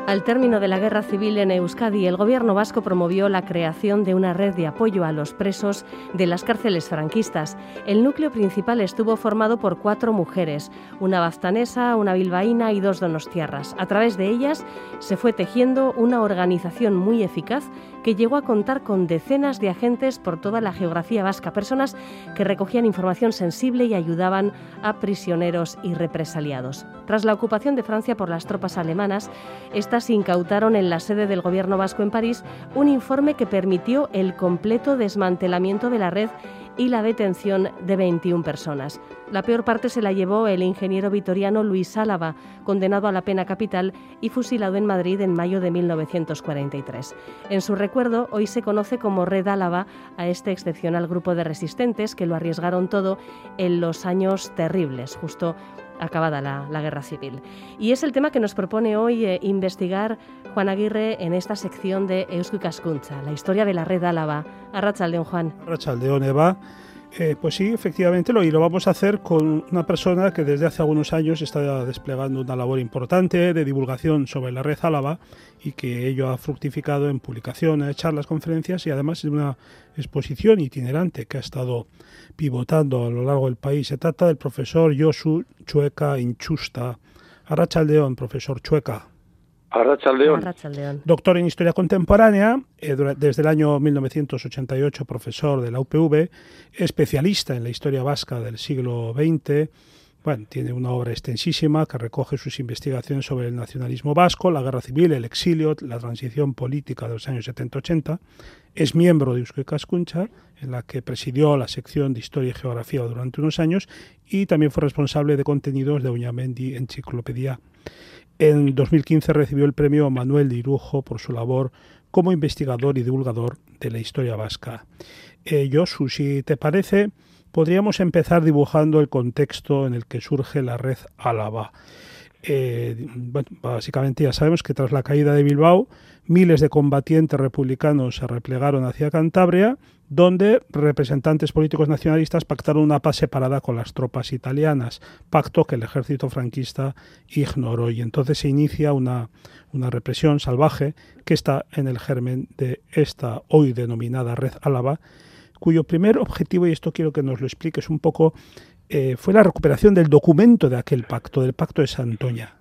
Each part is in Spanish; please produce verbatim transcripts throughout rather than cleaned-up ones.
Al término de la guerra civil en Euskadi, el gobierno vasco promovió la creación de una red de apoyo a los presos de las cárceles franquistas. El núcleo principal estuvo formado por cuatro mujeres, una baztanesa, una bilbaína y dos donostiarras. A través de ellas se fue tejiendo una organización muy eficaz que llegó a contar con decenas de agentes por toda la geografía vasca, personas que recogían información sensible y ayudaban a prisioneros y represaliados. Tras la ocupación de Francia por las tropas alemanas, estas incautaron en la sede del gobierno vasco en París un informe que permitió el completo desmantelamiento de la red y la detención de veintiuna personas. La peor parte se la llevó el ingeniero vitoriano Luis Álava, condenado a la pena capital y fusilado en Madrid en mayo de mil novecientos cuarenta y tres. En su recuerdo, hoy se conoce como Red Álava a este excepcional grupo de resistentes que lo arriesgaron todo en los años terribles, justo acabada la, la guerra civil. Y es el tema que nos propone hoy eh, investigar Juan Aguirre en esta sección de Eusko Ikaskuntza, la historia de la Red Álava. Arratsaldeon, Juan. Arratsaldeon, Eva. Eh, pues sí, efectivamente, lo, y lo vamos a hacer con una persona que desde hace algunos años está desplegando una labor importante de divulgación sobre la Red Álava y que ello ha fructificado en publicaciones, charlas, conferencias y además en una exposición itinerante que ha estado pivotando a lo largo del país. Se trata del profesor Josu Chueka Intxusta. Arratsaldeon, profesor Chueka. Arratsaldeon. Arratsaldeon. Doctor en Historia Contemporánea, eh, desde el año mil novecientos ochenta y ocho profesor de la U P V, especialista en la historia vasca del siglo veinte. Bueno, tiene una obra extensísima que recoge sus investigaciones sobre el nacionalismo vasco, la guerra civil, el exilio, la transición política de los años setenta ochenta. Es miembro de Eusko Ikaskuntza, en la que presidió la sección de Historia y Geografía durante unos años y también fue responsable de contenidos de Uñamendi Enciclopedia. En dos mil quince recibió el premio Manuel de Irujo por su labor como investigador y divulgador de la historia vasca. Eh, Josu, si te parece, podríamos empezar dibujando el contexto en el que surge la Red Álava. Eh, bueno, básicamente ya sabemos que tras la caída de Bilbao, miles de combatientes republicanos se replegaron hacia Cantabria, donde representantes políticos nacionalistas pactaron una paz separada con las tropas italianas, pacto que el ejército franquista ignoró. Y entonces se inicia una, una represión salvaje que está en el germen de esta hoy denominada Red Álava, cuyo primer objetivo, y esto quiero que nos lo expliques un poco, eh, fue la recuperación del documento de aquel pacto, del Pacto de Santoña.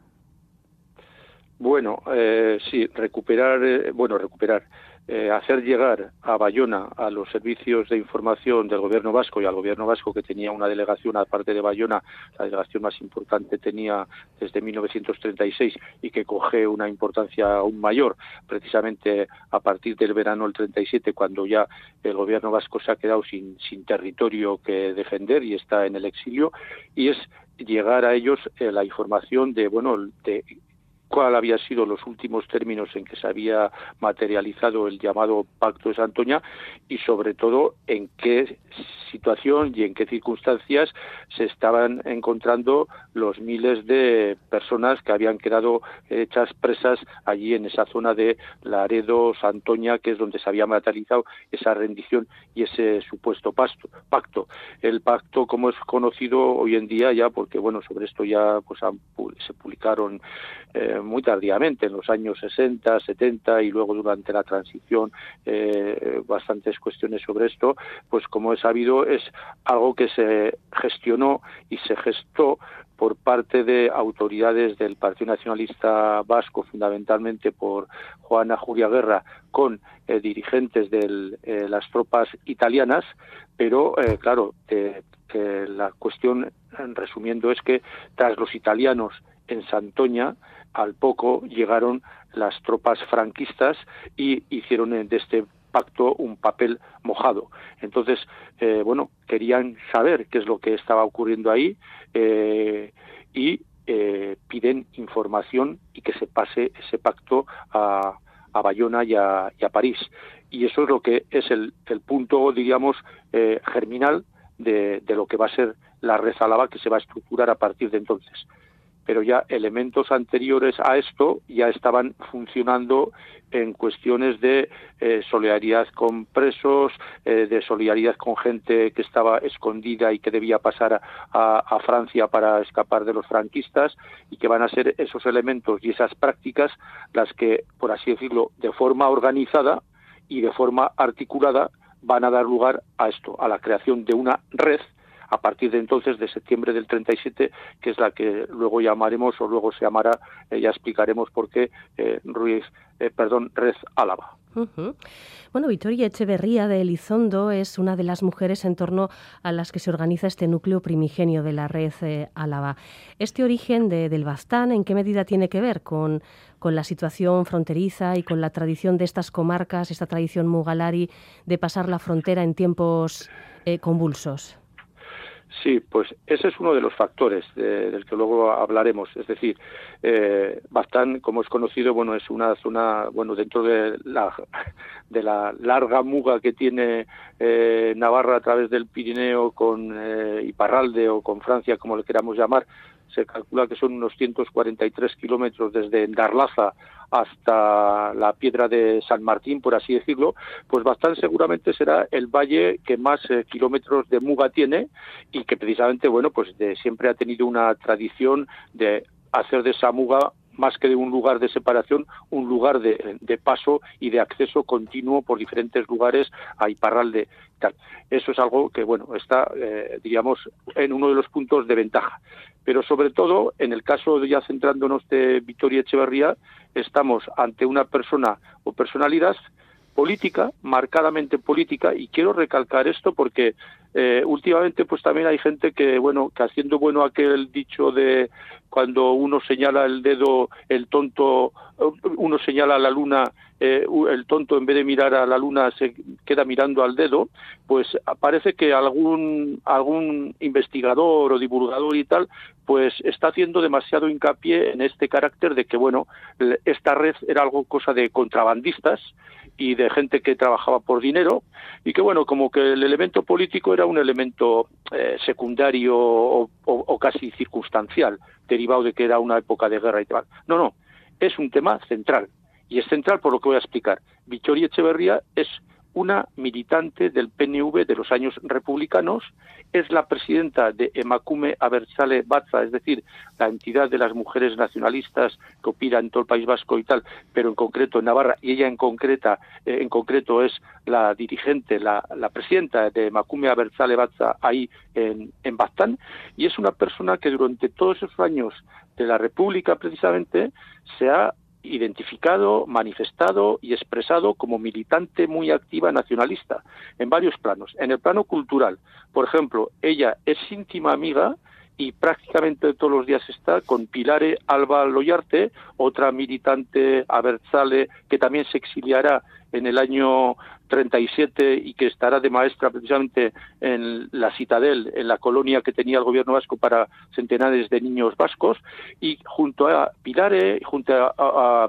Bueno, eh, sí, recuperar, eh, bueno, recuperar, eh, hacer llegar a Bayona a los servicios de información del gobierno vasco y al gobierno vasco, que tenía una delegación aparte de Bayona, la delegación más importante tenía desde mil novecientos treinta y seis y que coge una importancia aún mayor precisamente a partir del verano del treinta y siete, cuando ya el gobierno vasco se ha quedado sin, sin territorio que defender y está en el exilio, y es llegar a ellos eh, la información de, bueno, de cuál había sido los últimos términos en que se había materializado el llamado Pacto de Santoña y sobre todo en qué situación y en qué circunstancias se estaban encontrando los miles de personas que habían quedado hechas presas allí en esa zona de Laredo, Santoña, que es donde se había materializado esa rendición y ese supuesto pacto. El pacto, como es conocido hoy en día ya, porque bueno, sobre esto ya pues han, se publicaron eh, muy tardíamente, en los años sesenta, setenta y luego durante la transición eh, bastantes cuestiones sobre esto, pues como es sabido es algo que se gestionó y se gestó por parte de autoridades del Partido Nacionalista Vasco, fundamentalmente por Juana Julia Guerra, con eh, dirigentes de eh, las tropas italianas, pero eh, claro, eh, eh, la cuestión, resumiendo, es que tras los italianos en Santoña, al poco llegaron las tropas franquistas y hicieron de este pacto un papel mojado. Entonces, eh, bueno, querían saber qué es lo que estaba ocurriendo ahí eh, y eh, piden información y que se pase ese pacto a, a Bayona y a, y a París. Y eso es lo que es el, el punto, digamos, eh, germinal de, de lo que va a ser la Red Álava, que se va a estructurar a partir de entonces. pero ya elementos anteriores a esto ya estaban funcionando en cuestiones de eh, solidaridad con presos, eh, de solidaridad con gente que estaba escondida y que debía pasar a, a, a Francia para escapar de los franquistas, y que van a ser esos elementos y esas prácticas las que, por así decirlo, de forma organizada y de forma articulada van a dar lugar a esto, a la creación de una red a partir de entonces, de septiembre del treinta y siete, que es la que luego llamaremos, o luego se llamará, eh, ya explicaremos por qué, eh, Ruiz, eh, perdón, Red Álava. Uh-huh. Bueno, Victoria Echeverría de Elizondo es una de las mujeres en torno a las que se organiza este núcleo primigenio de la Red eh, Álava. Este origen de, del Baztán, ¿en qué medida tiene que ver con, con la situación fronteriza y con la tradición de estas comarcas, esta tradición mugalari de pasar la frontera en tiempos eh, convulsos? Sí, pues ese es uno de los factores de, del que luego hablaremos. Es decir, eh, Baztán, como es conocido, bueno, es una zona, bueno, dentro de la, de la larga muga que tiene eh, Navarra a través del Pirineo con eh, Iparralde o con Francia, como le queramos llamar. Se calcula que son unos ciento cuarenta y tres kilómetros desde Darlaza hasta la Piedra de San Martín, por así decirlo. Pues Baztán seguramente será el valle que más eh, kilómetros de muga tiene, y que precisamente, bueno, pues de, siempre ha tenido una tradición de hacer de esa muga, más que de un lugar de separación, un lugar de, de paso y de acceso continuo por diferentes lugares a Iparralde. Tal. Eso es algo que, bueno, está, eh, diríamos, en uno de los puntos de ventaja. Pero sobre todo, en el caso, ya centrándonos de Victoria Echeverría, estamos ante una persona o personalidad política, marcadamente política, y quiero recalcar esto porque eh, últimamente pues también hay gente que, bueno, que haciendo bueno aquel dicho de cuando uno señala el dedo, el tonto, uno señala a la luna, eh, el tonto en vez de mirar a la luna se queda mirando al dedo, pues parece que algún algún investigador o divulgador y tal pues está haciendo demasiado hincapié en este carácter de que, bueno, esta red era algo cosa de contrabandistas y de gente que trabajaba por dinero, y que, bueno, como que el elemento político era un elemento eh, secundario o, o, o casi circunstancial, derivado de que era una época de guerra y tal. No, no, es un tema central, y es central por lo que voy a explicar. Victoria Echeverría es una militante del P N V de los años republicanos, es la presidenta de Emakume Abertzale Batza, es decir, la entidad de las mujeres nacionalistas que opera en todo el País Vasco y tal, pero en concreto en Navarra, y ella en concreta, eh, en concreto es la dirigente, la, la presidenta de Emakume Abertzale Batza ahí en, en Baztán, y es una persona que durante todos esos años de la República precisamente se ha identificado, manifestado y expresado como militante muy activa nacionalista en varios planos. En el plano cultural, por ejemplo, ella es íntima amiga y prácticamente todos los días está con Pilare Alba Loyarte, otra militante abertzale que también se exiliará en el año treinta y siete y que estará de maestra precisamente en la Citadel, en la colonia que tenía el gobierno vasco para centenares de niños vascos, y junto a Pilare, junto a, a,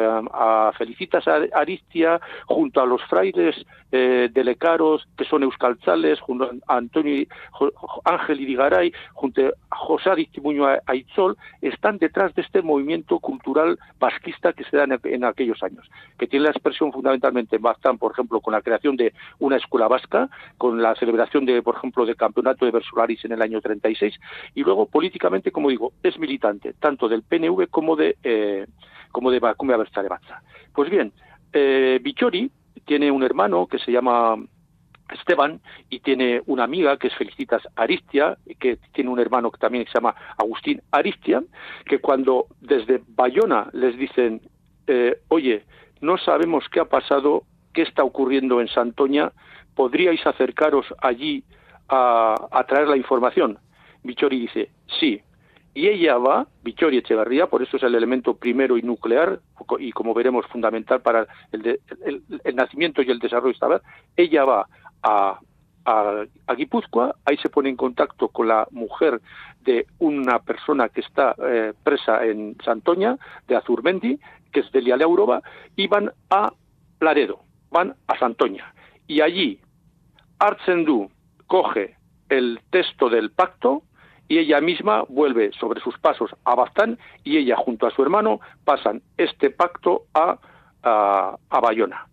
a, a Felicitas Aristia, junto a los frailes eh, de Lecaros, que son euskaltzales, junto a Antonio Ángel Irigaray, junto a José Aristimuño Aitzol, están detrás de este movimiento cultural vasquista que se da en, en aquellos años, que tiene la expresión fundamentalmente en Baztán, por ejemplo, con la creación de una escuela vasca, con la celebración de, por ejemplo, del campeonato de Versolaris en el año treinta y seis, y luego políticamente, como digo, es militante tanto del P N V como de eh, como de Emakume Abertzale Batza. Pues bien, eh, Victori tiene un hermano que se llama Esteban, y tiene una amiga que es Felicitas Aristia, que tiene un hermano que también se llama Agustín Aristia, que cuando desde Bayona les dicen, eh, oye, no sabemos qué ha pasado, qué está ocurriendo en Santoña, ¿podríais acercaros allí a, a traer la información? Victori dice, sí. Y ella va, Victoria Echeverría, por eso es el elemento primero y nuclear, y como veremos fundamental para el, de, el, el nacimiento y el desarrollo de esta red, ella va a, a, a Guipúzcoa, ahí se pone en contacto con la mujer de una persona que está eh, presa en Santoña, de Azurmendi, que es Delia Laurova, y van a Laredo, van a Santoña, y allí Artzendu coge el texto del pacto y ella misma vuelve sobre sus pasos a Baztán y ella junto a su hermano pasan este pacto a, a, a Bayona.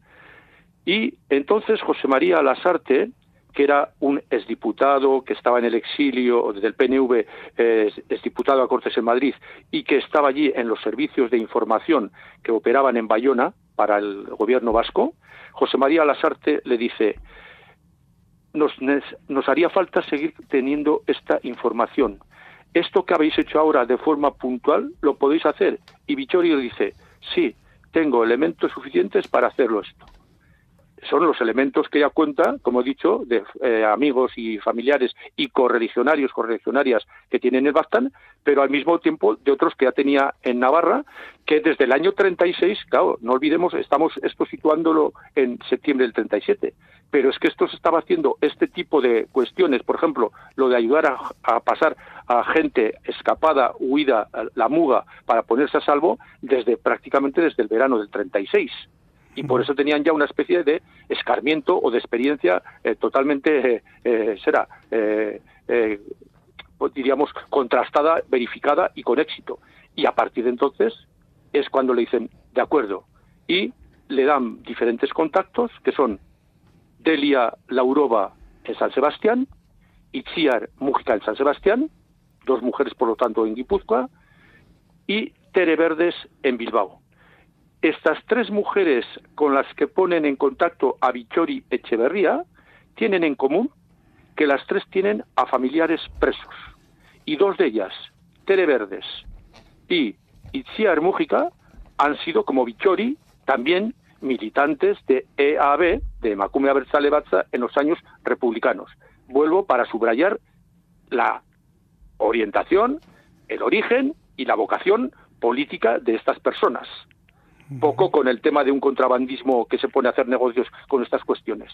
Y entonces José María Lasarte, que era un exdiputado que estaba en el exilio desde el P N V, eh, exdiputado a Cortes en Madrid, y que estaba allí en los servicios de información que operaban en Bayona para el gobierno vasco, José María Lasarte le dice: nos, nos haría falta seguir teniendo esta información. Esto que habéis hecho ahora de forma puntual, ¿lo podéis hacer? Y Vittori le dice: sí, tengo elementos suficientes para hacerlo esto. Son los elementos que ella cuenta, como he dicho, de eh, amigos y familiares y correligionarios, correligionarias que tienen en Baztán, pero al mismo tiempo de otros que ya tenía en Navarra, que desde el año treinta y seis, claro, no olvidemos, estamos esto situándolo en septiembre del treinta y siete, pero es que esto se estaba haciendo, este tipo de cuestiones, por ejemplo, lo de ayudar a, a pasar a gente escapada, huida, la Muga, para ponerse a salvo, desde prácticamente desde el verano del treinta y seis. Y por eso tenían ya una especie de escarmiento o de experiencia eh, totalmente, eh, eh, será, eh, eh, pues diríamos, contrastada, verificada y con éxito. Y a partir de entonces es cuando le dicen, de acuerdo, y le dan diferentes contactos, que son Delia Laurova en San Sebastián, Itziar Mújica en San Sebastián, dos mujeres por lo tanto en Guipúzcoa, y Tere Verdes en Bilbao. Estas tres mujeres con las que ponen en contacto a Vittori Echeverría tienen en común que las tres tienen a familiares presos. Y dos de ellas, Tere Verdes y Itziar Mújica, han sido, como Vittori, también militantes de E A B, de Emakume Abertzale Batza, en los años republicanos. Vuelvo para subrayar la orientación, el origen y la vocación política de estas personas. Poco con el tema de un contrabandismo que se pone a hacer negocios con estas cuestiones.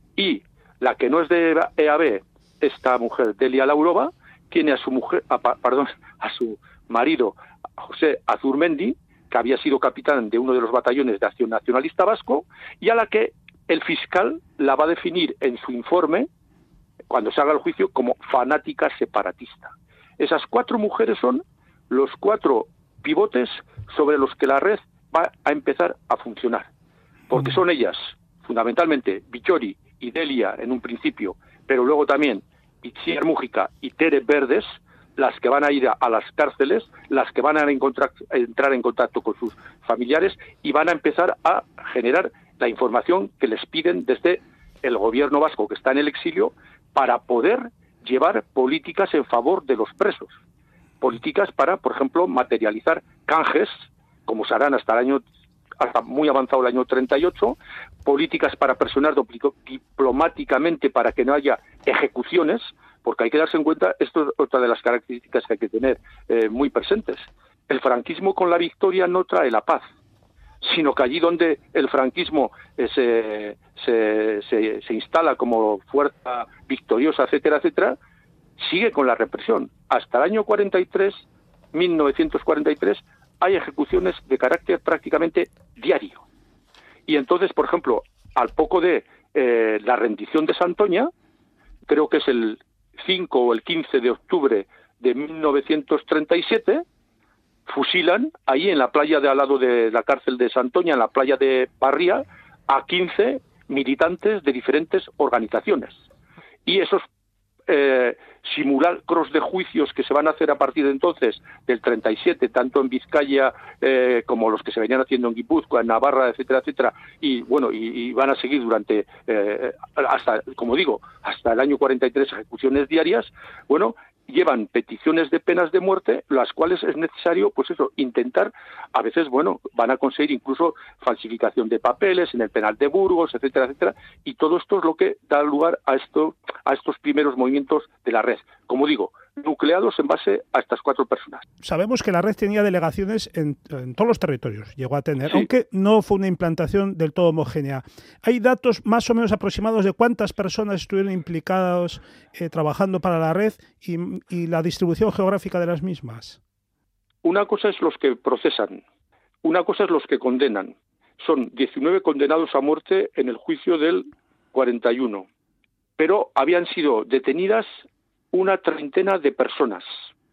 Y la que no es de E A B, esta mujer, Delia Laurova, tiene a su mujer, a, perdón, a su marido, José Azurmendi, que había sido capitán de uno de los batallones de Acción Nacionalista Vasco, y a la que el fiscal la va a definir en su informe, cuando se haga el juicio, como fanática separatista. Esas cuatro mujeres son los cuatro pivotes sobre los que la red va a empezar a funcionar, porque son ellas, fundamentalmente, Vittori y Delia en un principio, pero luego también Itziar Mújica y Tere Verdes, las que van a ir a, a las cárceles, las que van a, encontrar, a entrar en contacto con sus familiares y van a empezar a generar la información que les piden desde el gobierno vasco, que está en el exilio, para poder llevar políticas en favor de los presos. Políticas para, por ejemplo, materializar canjes, como se harán hasta el año, hasta muy avanzado el año treinta y ocho, políticas para presionar diplomáticamente para que no haya ejecuciones, porque hay que darse en cuenta, esto es otra de las características que hay que tener eh, muy presentes. El franquismo con la victoria no trae la paz, sino que allí donde el franquismo eh, se, se, se, se instala como fuerza victoriosa, etcétera, etcétera, sigue con la represión. Hasta el año cuarenta y tres, mil novecientos cuarenta y tres, hay ejecuciones de carácter prácticamente diario. Y entonces, por ejemplo, al poco de eh, la rendición de Santoña, creo que es el cinco o el quince de octubre de mil novecientos treinta y siete, fusilan ahí en la playa de al lado de la cárcel de Santoña, en la playa de Parría, a quince militantes de diferentes organizaciones. Y esos eh, simulacros de juicios que se van a hacer a partir de entonces, del treinta y siete, tanto en Vizcaya eh, como los que se venían haciendo en Guipúzcoa, en Navarra, etcétera, etcétera, y bueno, y, y van a seguir durante, eh, hasta, como digo, hasta el año cuarenta y tres, ejecuciones diarias, bueno, llevan peticiones de penas de muerte, las cuales es necesario, pues eso, intentar, a veces, bueno, van a conseguir incluso falsificación de papeles en el penal de Burgos, etcétera, etcétera, y todo esto es lo que da lugar a esto, a estos primeros movimientos de la red, como digo, nucleados en base a estas cuatro personas. Sabemos que la red tenía delegaciones en, en todos los territorios, llegó a tener, sí. Aunque no fue una implantación del todo homogénea. ¿Hay datos más o menos aproximados de cuántas personas estuvieron implicados eh, trabajando para la red y, y la distribución geográfica de las mismas? Una cosa es los que procesan, una cosa es los que condenan. Son diecinueve condenados a muerte en el juicio del cuarenta y uno, pero habían sido detenidas una treintena de personas.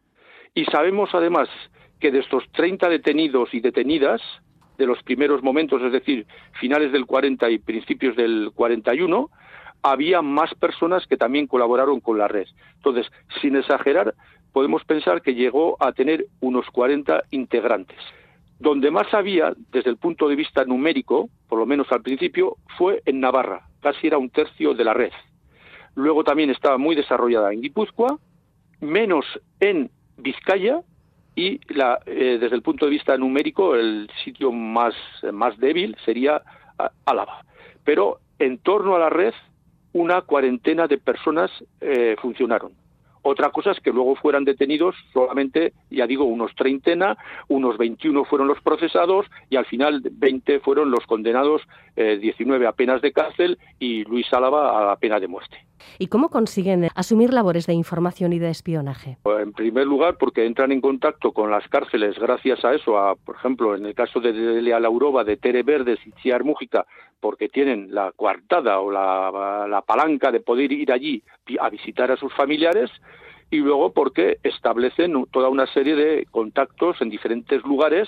Y sabemos además que de estos treinta detenidos y detenidas, de los primeros momentos, es decir, finales del cuarenta y principios del cuarenta y uno, había más personas que también colaboraron con la red. Entonces, sin exagerar, podemos pensar que llegó a tener unos cuarenta integrantes. Donde más había, desde el punto de vista numérico, por lo menos al principio, fue en Navarra, casi era un tercio de la red. Luego también estaba muy desarrollada en Guipúzcoa, menos en Vizcaya, y la, eh, desde el punto de vista numérico, el sitio más, más débil sería Álava. Pero en torno a la red, una cuarentena de personas eh, funcionaron. Otra cosa es que luego fueran detenidos solamente, ya digo, unos treintena, unos veintiuno fueron los procesados y al final veinte fueron los condenados, eh, diecinueve a penas de cárcel y Luis Álava a la pena de muerte. ¿Y cómo consiguen asumir labores de información y de espionaje? En primer lugar, porque entran en contacto con las cárceles gracias a eso, a, por ejemplo, en el caso de Delia Laurova, de Tere Verdes y Txiar Mújica, porque tienen la coartada o la, la palanca de poder ir allí a visitar a sus familiares, y luego porque establecen toda una serie de contactos en diferentes lugares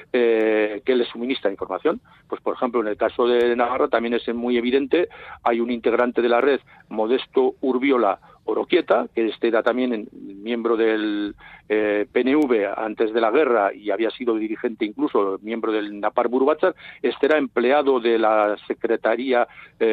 eh, que les suministran información. Pues, por ejemplo, en el caso de Navarra también es muy evidente, hay un integrante de la red, Modesto Urbiola Oroquieta, que este era también miembro del eh, P N V antes de la guerra y había sido dirigente incluso, miembro del Napar Burbatzar. Este era empleado de la Secretaría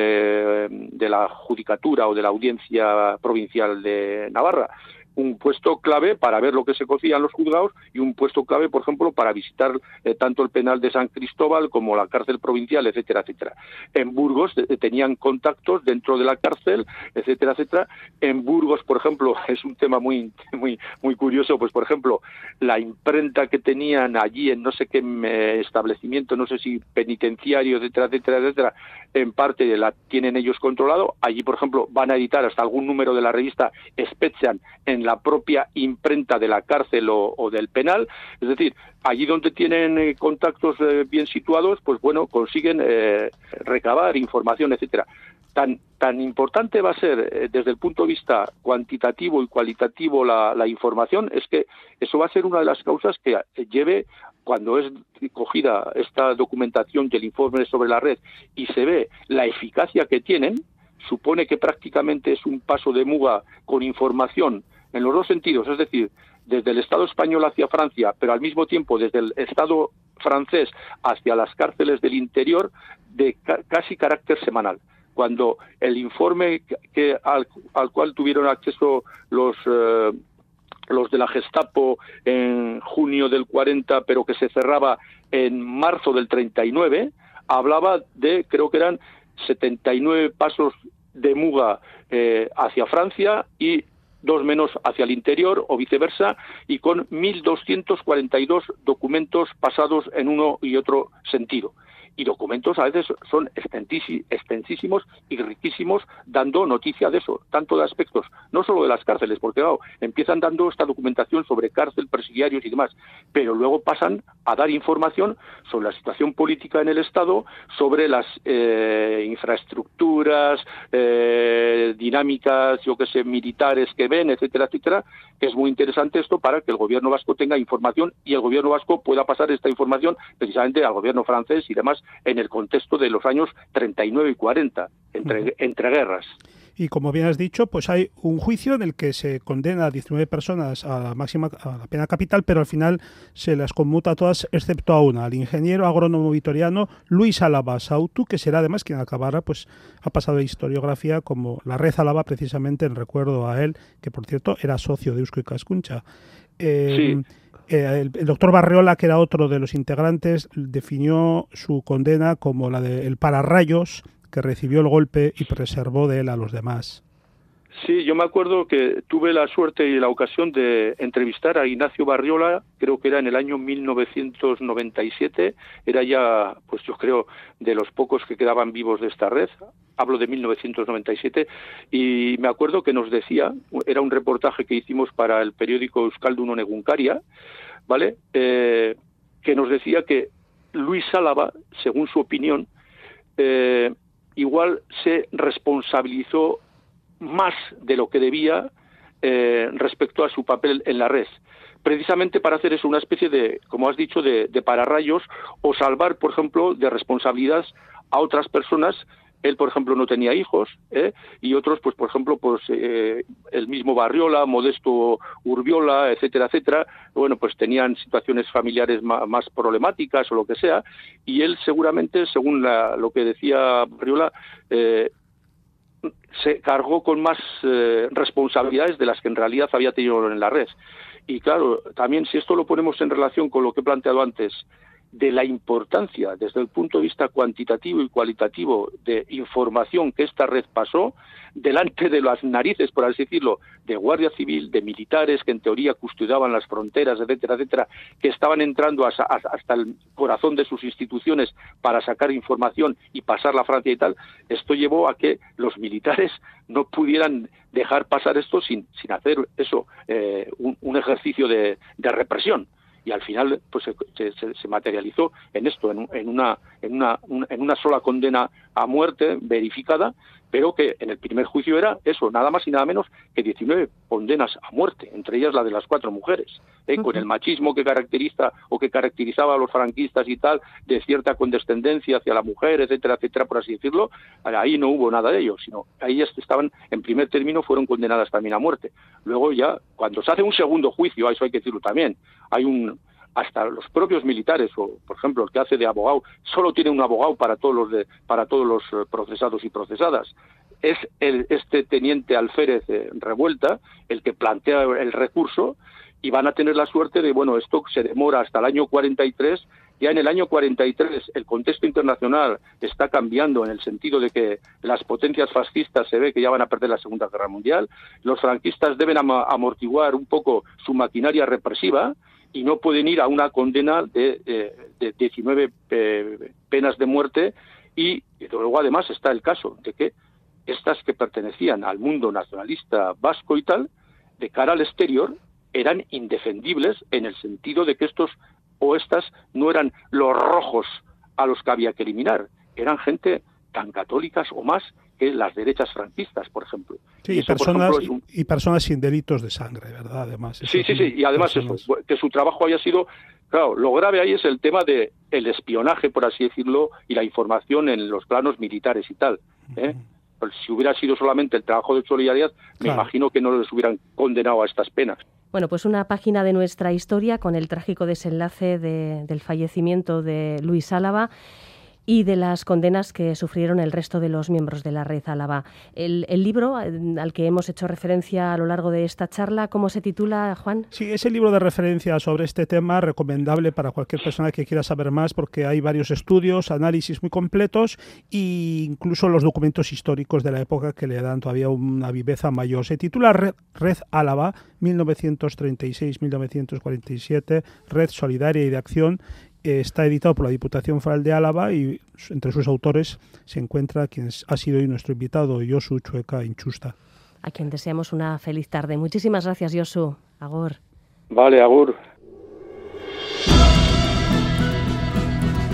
eh, de la Judicatura o de la Audiencia Provincial de Navarra. Un puesto clave para ver lo que se cocía en los juzgados y un puesto clave, por ejemplo, para visitar eh, tanto el penal de San Cristóbal como la cárcel provincial, etcétera, etcétera. En Burgos eh, tenían contactos dentro de la cárcel, etcétera, etcétera. En Burgos, por ejemplo, es un tema muy, muy, muy curioso, pues, por ejemplo, la imprenta que tenían allí en no sé qué eh, establecimiento, no sé si penitenciario, etcétera, etcétera, etcétera, en parte la tienen ellos controlado. Allí, por ejemplo, van a editar hasta algún número de la revista Spetzean en la propia imprenta de la cárcel o, o del penal. Es decir, allí donde tienen eh, contactos eh, bien situados, pues bueno, consiguen eh, recabar información, etcétera. Tan, tan importante va a ser eh, desde el punto de vista cuantitativo y cualitativo la, la información, es que eso va a ser una de las causas que lleve, cuando es cogida esta documentación y el informe sobre la red y se ve la eficacia que tienen, supone que prácticamente es un paso de muga con información en los dos sentidos, es decir, desde el Estado español hacia Francia, pero al mismo tiempo desde el Estado francés hacia las cárceles del interior, de ca- casi carácter semanal. Cuando el informe que al, al cual tuvieron acceso los eh, los de la Gestapo en junio del cuarenta, pero que se cerraba en marzo del treinta y nueve, hablaba de, creo que eran setenta y nueve pasos de muga eh, hacia Francia y dos menos hacia el interior o viceversa, y con mil doscientos cuarenta y dos documentos pasados en uno y otro sentido. Y documentos a veces son extensísimos y riquísimos, dando noticia de eso, tanto de aspectos, no solo de las cárceles, porque claro, empiezan dando esta documentación sobre cárcel, presidiarios y demás, pero luego pasan a dar información sobre la situación política en el Estado, sobre las eh, infraestructuras, eh, dinámicas, yo que sé, militares que ven, etcétera, etcétera, que es muy interesante esto para que el gobierno vasco tenga información y el gobierno vasco pueda pasar esta información precisamente al gobierno francés y demás, en el contexto de los años treinta y nueve y cuarenta, entre, uh-huh. entre guerras. Y como bien has dicho, pues hay un juicio en el que se condena a diecinueve personas a la máxima a la pena capital, pero al final se las conmuta a todas excepto a una, al ingeniero agrónomo vitoriano Luis Álava Sautu, que será además quien acabará, pues ha pasado a la historiografía como la red Álava, precisamente en recuerdo a él, que por cierto era socio de Eusko Ikaskuntza. Eh, sí. Eh, el, el doctor Barriola, que era otro de los integrantes, definió su condena como la del pararrayos, que recibió el golpe y preservó de él a los demás. Sí, yo me acuerdo que tuve la suerte y la ocasión de entrevistar a Ignacio Barriola, creo que era en el año mil novecientos noventa y siete, era ya, pues yo creo, de los pocos que quedaban vivos de esta red, hablo de mil novecientos noventa y siete, y me acuerdo que nos decía, era un reportaje que hicimos para el periódico Euskaldun Egunkaria, ¿vale?, eh, que nos decía que Luis Álava, según su opinión, eh, igual se responsabilizó más de lo que debía eh, respecto a su papel en la red, precisamente para hacer eso, una especie de, como has dicho, de, de pararrayos, o salvar, por ejemplo, de responsabilidad a otras personas. Él, por ejemplo, no tenía hijos, ¿eh? y otros, pues, por ejemplo, pues eh, el mismo Barriola, Modesto Urbiola, etcétera, etcétera, bueno, pues tenían situaciones familiares más, más problemáticas o lo que sea, y él seguramente, según la, lo que decía Barriola, eh, se cargó con más eh, responsabilidades de las que en realidad había tenido en la red. Y claro, también si esto lo ponemos en relación con lo que he planteado antes, de la importancia desde el punto de vista cuantitativo y cualitativo de información que esta red pasó delante de las narices, por así decirlo, de Guardia Civil, de militares que en teoría custodiaban las fronteras, etcétera, etcétera, que estaban entrando hasta, hasta el corazón de sus instituciones para sacar información y pasarla a Francia y tal, esto llevó a que los militares no pudieran dejar pasar esto sin, sin hacer eso, eh, un, un ejercicio de, de represión. Y al final pues se, se, se materializó en esto, en, en, una, en, una, un, en una sola condena a muerte verificada, pero que en el primer juicio era eso, nada más y nada menos que diecinueve condenas a muerte, entre ellas la de las cuatro mujeres, ¿eh? Uh-huh. Con el machismo que caracteriza o que caracterizaba a los franquistas y tal, de cierta condescendencia hacia la mujer, etcétera, etcétera, por así decirlo, ahí no hubo nada de ello, sino ahí estaban, en primer término, fueron condenadas también a muerte. Luego ya, cuando se hace un segundo juicio, a eso hay que decirlo también, hay un... hasta los propios militares, o por ejemplo el que hace de abogado, solo tiene un abogado para todos los de, para todos los procesados y procesadas. Es el, este teniente alférez eh, Revuelta el que plantea el recurso, y van a tener la suerte de, bueno, esto se demora hasta el año cuarenta y tres, ya en el año cuarenta y tres el contexto internacional está cambiando en el sentido de que las potencias fascistas se ve que ya van a perder la Segunda Guerra Mundial, los franquistas deben am- amortiguar un poco su maquinaria represiva, y no pueden ir a una condena de, de, de diecinueve eh, penas de muerte, y, y luego además está el caso de que estas que pertenecían al mundo nacionalista vasco y tal, de cara al exterior, eran indefendibles en el sentido de que estos o estas no eran los rojos a los que había que eliminar, eran gente tan católicas o más que las derechas franquistas, por ejemplo. Sí, y, eso, personas, por ejemplo, es un... y personas sin delitos de sangre, ¿verdad? Además. Sí, sí, sí, y además personas... eso, que su trabajo haya sido... Claro, lo grave ahí es el tema de el espionaje, por así decirlo, y la información en los planos militares y tal, ¿eh? Uh-huh. Pues si hubiera sido solamente el trabajo de solidaridad, me claro. imagino que no les hubieran condenado a estas penas. Bueno, pues una página de nuestra historia con el trágico desenlace de, del fallecimiento de Luis Álava y de las condenas que sufrieron el resto de los miembros de la Red Álava. El, el libro al que hemos hecho referencia a lo largo de esta charla, ¿cómo se titula, Juan? Sí, es el libro de referencia sobre este tema, recomendable para cualquier persona que quiera saber más, porque hay varios estudios, análisis muy completos e incluso los documentos históricos de la época que le dan todavía una viveza mayor. Se titula Red, Red Álava, mil novecientos treinta y seis a mil novecientos cuarenta y siete, Red Solidaria y de Acción. Está editado por la Diputación Foral de Álava y entre sus autores se encuentra quien ha sido hoy nuestro invitado, Josu Chueca Inchusta. A quien deseamos una feliz tarde. Muchísimas gracias, Josu. Agur. Vale, agur.